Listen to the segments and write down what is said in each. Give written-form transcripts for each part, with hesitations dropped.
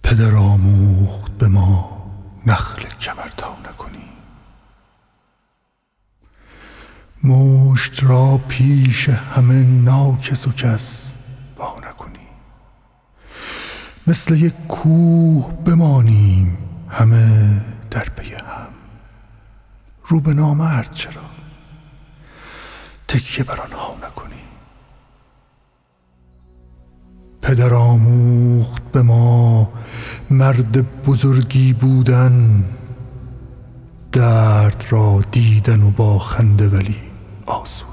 پدر آموخت به ما نخل کمر تا نکنی، مشت را پیش همه ناکس و کس وا نکنی. مثل یک کوه بمانیم همه در پی هم، رو به نامرد چرا تکیه بر آنها نکنی. پدر آموخت به ما مرد بزرگی بودن، درد را دیدن و با خنده ولی آسودن.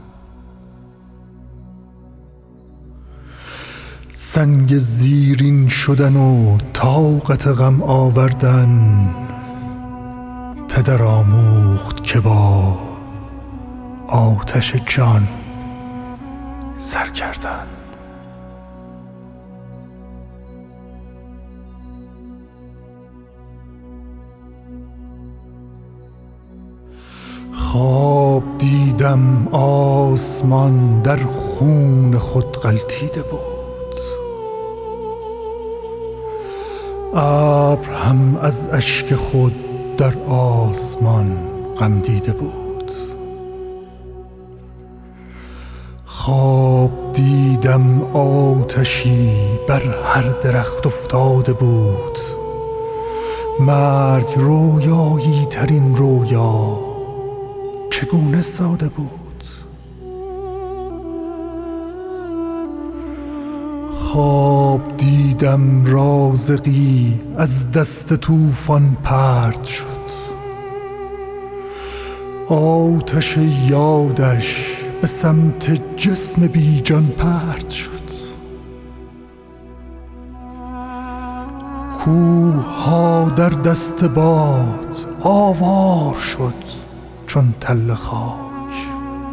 سنگ زیرین شدن و طاقت غم آوردن، پدر آموخت که با آتش جان سر کردن. خواب دیدم آسمان در خون خود غلتیده بود، ابر هم از اشک خود در آسمان غم دیده بود. خواب دیدم آتشی بر هر درخت افتاده بود، مرگ رویایی ترین رویا چگونه ساده بود. خواب دیدم رازقی از دست طوفان پرت شد، آتش یادش به سمت جسم بی جان پرت شد. کوه ها در دست باد آوار شد چون تل خاک،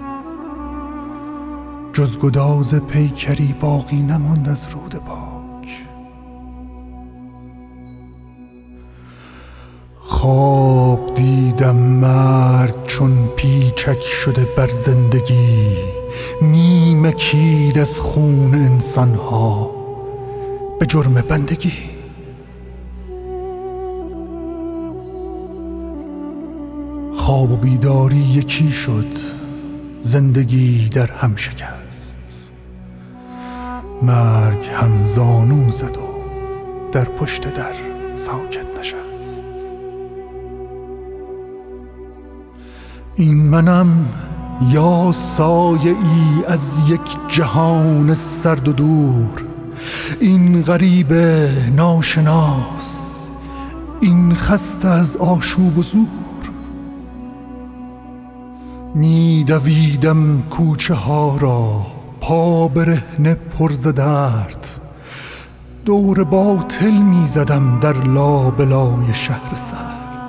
جز گداز پیکری باقی نماند از رود پاک. خواب دیدم مرگ چون پیچک شده بر زندگی، می مکید از خون انسانها به جرم بندگی. خواب و بیداری یکی شد، زندگی در هم شکست، مرگ هم زانو زد و در پشت در ساکت نشست. این منم یا سایه ای از یک جهان سرد و دور، این غریب ناشناس، این خسته از آشوب و زور. می دویدم کوچه ها را پا برهنه پر ز درد، دور باطل می زدم در لابلای شهر سرد.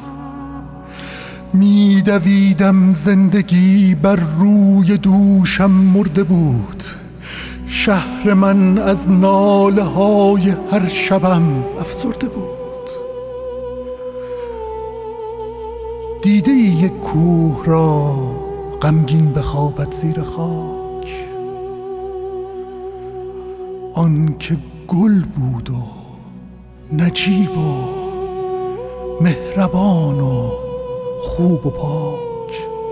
می دویدم زندگی بر روی دوشم مرده بود، شهر من از ناله های هر شبم افسرده بود. دیده یک کوه را غمگین بخوابد زیر خاک، آن که گل بود و نجیب و مهربان و خوب و پاک.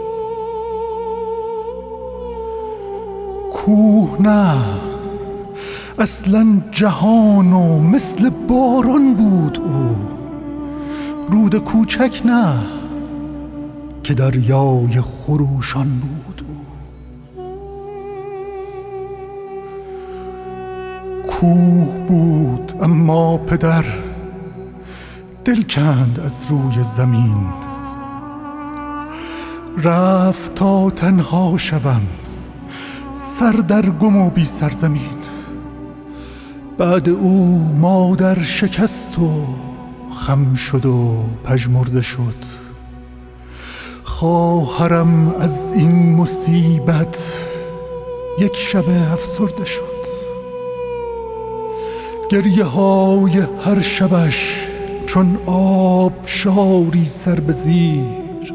کوه نه، اصلا جهان و مثل باران بود او، رود کوچک نه که دریای خروشان بود او. کوه بود اما پدر دل کند از روی زمین، رفت تا تنها شوم سر در گم و بی سرزمین. بعد او مادر شکست و خم شد و پژمرده شد، خواهرم از این مصیبت یک شب افسرده شد. گریه های هر شبش چون آبشاری سر به زیر،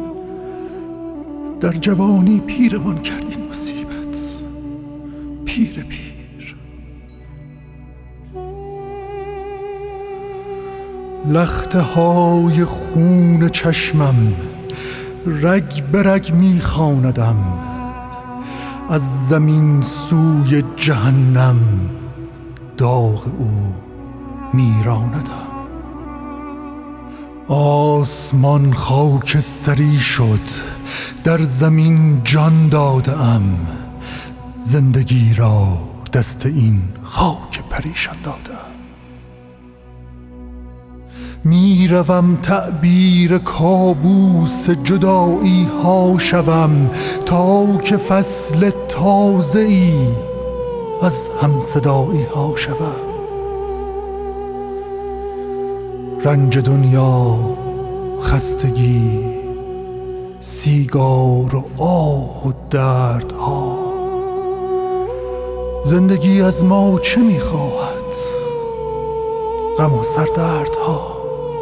در جوانی پیرمان کرد این مصیبت، پیر پیر. لخته های خون چشمم رگ به رگ می خواندم، از زمین سوی جهنم داغ او می راندم. آسمان خاکستری شد، در زمین جان داده ام، زندگی را دست این خاک پریشان دادم. می روم تعبیر کابوس جدایی ها شوم، تا که فصل تازه ای از همصدایی ها شوم. رنج دنیا، خستگی، سیگار و آه و دردها، زندگی از ما چه می خواهد؟ غم و سردردها.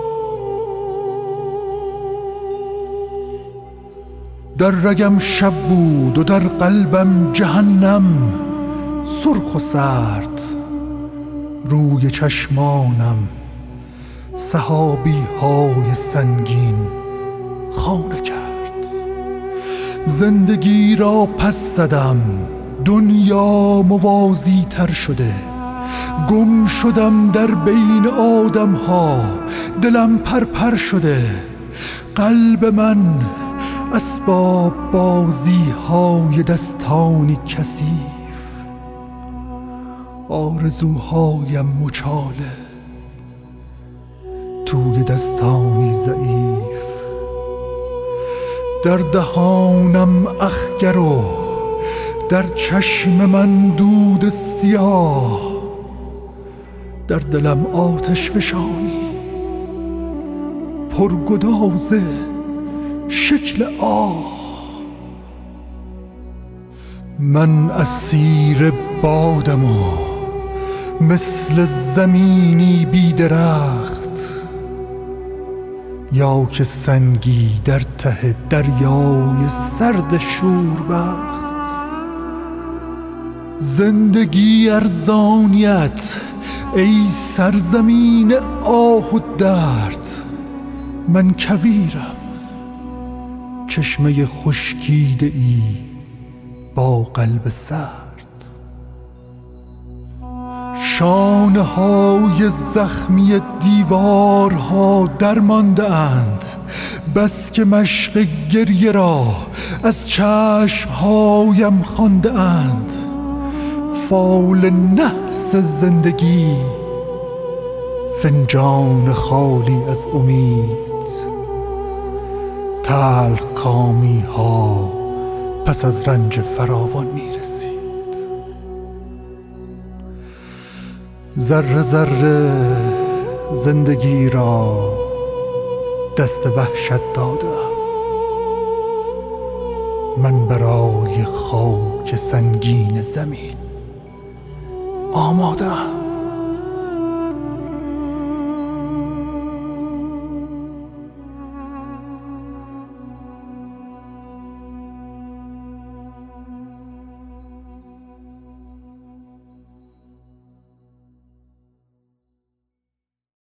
در رگم شب بود و در قلبم جهنم، سرخ و سرد روی چشمانم سحابی های سنگین خانه کرد. زندگی را پس زدم، دنیا موازی تر شده، گم شدم در بین آدم ها، دلم پرپر شده. قلب من اسباب بازی های دستانی کثیف، آرزوهایم مچاله توی دستانی ضعیف. در دهانم اخگر و در چشم من دود سیاه، در دلم آتش فشانی پرگدازه شکل آه. من اسیر بادم و مثل زمینی بی درخت، یا که سنگی در ته دریای سرد شوربخت. زندگی ارزانیت ای سرزمین آه و درد، من کویرم چشمه خشکیده ای با قلب سرد. شانه های زخمی دیوارها درمانده اند، بس که مشق گریه را از چشمهایم خوانده اند. فال نحس زندگی، فنجان خالی از امید، تلخ کامی ها پس از رنج فراوان می رسید. ذره ذره زندگی را دست وحشت دادم، من برای خاک سنگین زمین آماده‌ام.